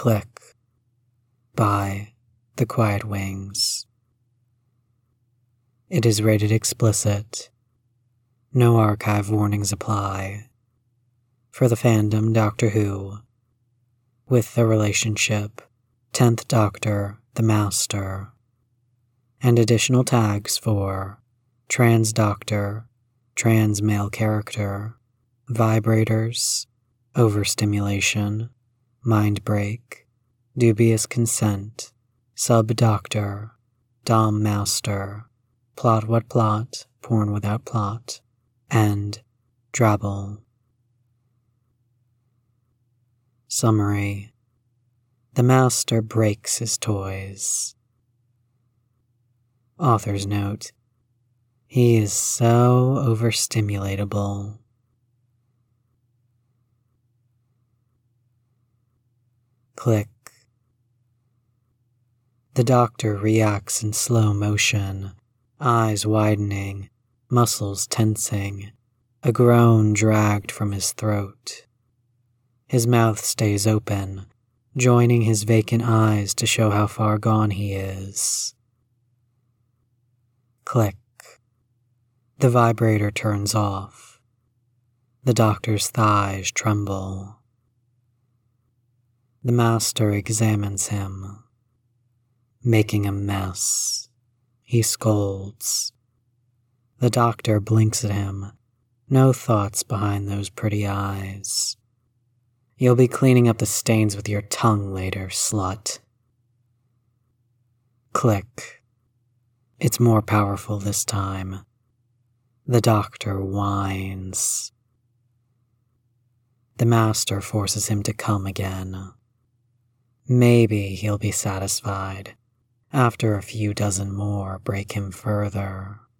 Click by The Quiet Wings. It is rated explicit. No archive warnings apply. For the fandom Doctor Who, with the relationship 10th Doctor, the Master, and additional tags for trans doctor, trans male character, vibrators, overstimulation, mind break, dubious consent, sub-doctor, dom master, plot what plot, porn without plot, and drabble. Summary. The Master breaks his toys. Author's note. He is so overstimulatable. Click. The Doctor reacts in slow motion, eyes widening, muscles tensing, a groan dragged from his throat. His mouth stays open, joining his vacant eyes to show how far gone he is. Click. The vibrator turns off. The Doctor's thighs tremble. The Master examines him. Making a mess. He scolds. The Doctor blinks at him. No thoughts behind those pretty eyes. You'll be cleaning up the stains with your tongue later, slut. Click. It's more powerful this time. The Doctor whines. The Master forces him to come again. Maybe he'll be satisfied. After a few dozen more break him further.